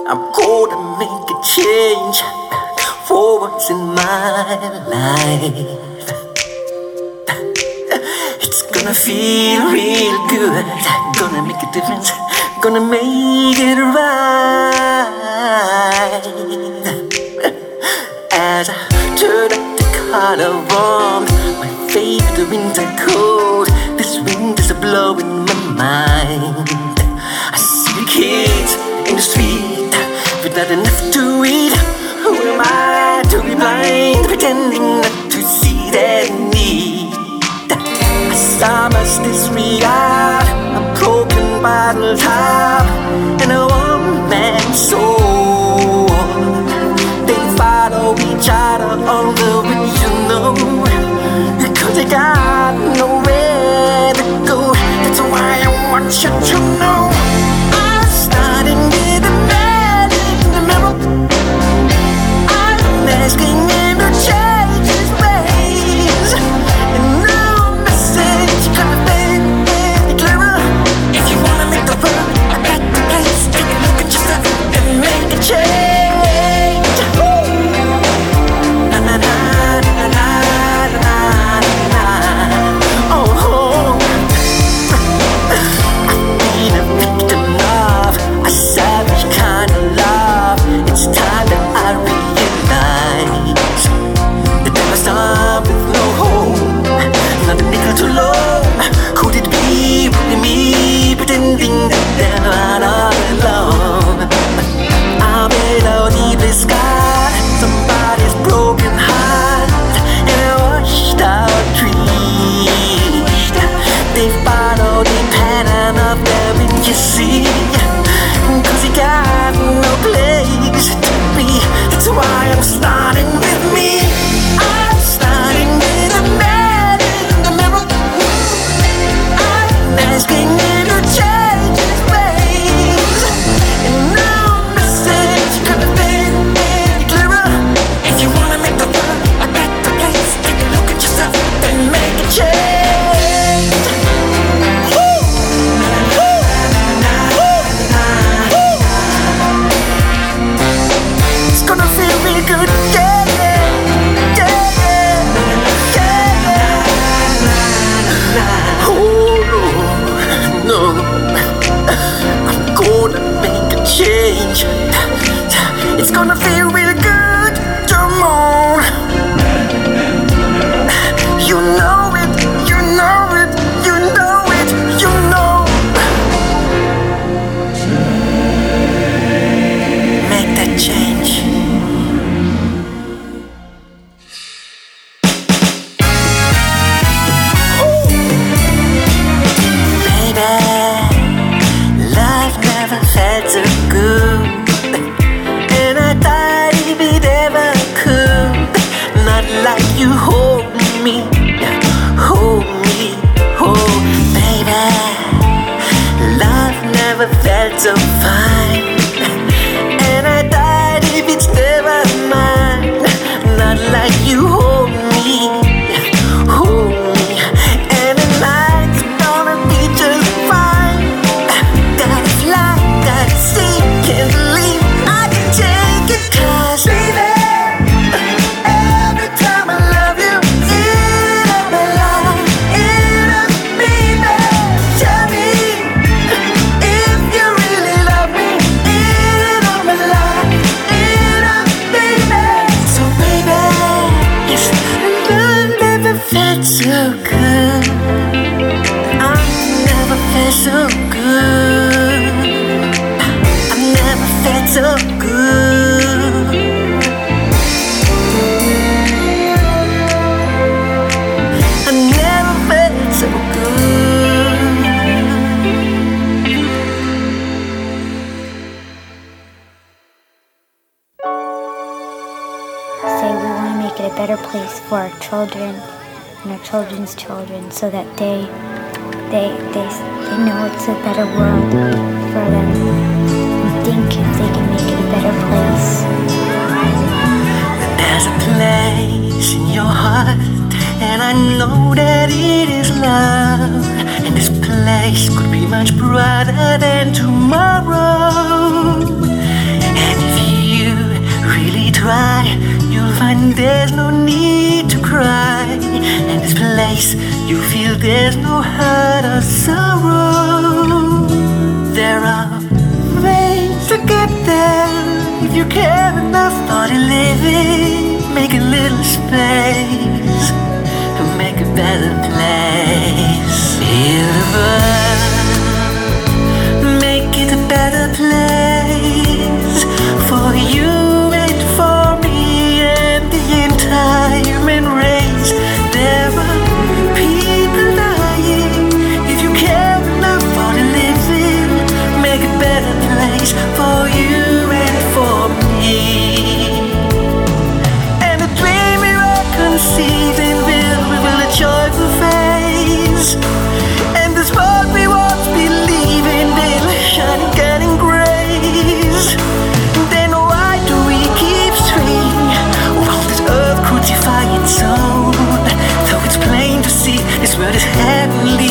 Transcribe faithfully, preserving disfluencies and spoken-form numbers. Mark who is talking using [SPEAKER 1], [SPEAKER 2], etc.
[SPEAKER 1] I'm gonna make a change for once in my life. It's gonna feel real good. Gonna make a difference. Gonna make it right. As I turn up the collar warm, my favorite winter coat. This wind is blowing my mind. I see the kids in the street with not enough to eat. Who am I to be blind, pretending not to see their need? Summer's disregard, a broken bottle top, and a one-man soul. They follow each other on the way, you know, because they got nowhere to go. That's why I want you to know I'm starting with a man in the mirror. I'm asking him to change his ways, and no message gonna be clearer. If you wanna make the world a better place, take a look at yourself and make a change. Na na na na na na na. Oh, oh. I've been a victim of a savage kind of love. It's time that I realize that there was time with no home, not a nickel too low. Could it be really me pretending that they're not all alone? I'm below the blue sky, somebody's broken heart, and a washed out tree. They follow the pattern of the wind, you see, cause you got no place to be. That's why I'm starting with me. I'm starting with a man in the mirror. I'm asking him to change his ways, and no message could have been any clearer. If you wanna make the world a better place, take a look at yourself and make a change. Woo! Woo! Woo! Woo! It's gonna feel really good, yeah, yeah, yeah, yeah, yeah. Oh no, no, I'm gonna make a change. It's gonna feel really good, come on. You know it, you know it, you know it, you know. Make that change. Baby, love never felt so good, and I thought if it ever could. Not like you hold me, hold me, hold, baby. Love never felt so fine, and I thought if it's never mine. Not like you hold me, hold me, and the night's gonna be just fine. Gotta fly, gotta see, can't believe I can take it, cause baby, every time I love you, it up my life, it up me, baby. Tell me if you really love me, it up my life, it up me, baby. So baby, yes, love never felt so good. I never felt so good. I never felt so good. I never felt so good.
[SPEAKER 2] Say we want to make it a better place for our children and our children's children, so that they they they they know it's a better world for them, and think if they can make it a better place.
[SPEAKER 1] There's a place in your heart, and I know that it is love. And this place could be much brighter than tomorrow. try, you'll find there's no need to cry. In this place, you feel there's no hurt or sorrow. There are ways to get there if you care enough for the living. Make a little space and make a better place. Heal the world, make it a better place for you and for me and the entire human race. There are people dying. If you care enough for the living, make a better place for you and for me. And the dream we are conceiving will reveal a joyful face. And the spot we once believe in will shine again in grace. Then why do we keep straying? Will this earth crucify its own? Though it's plain to see this world is heavenly.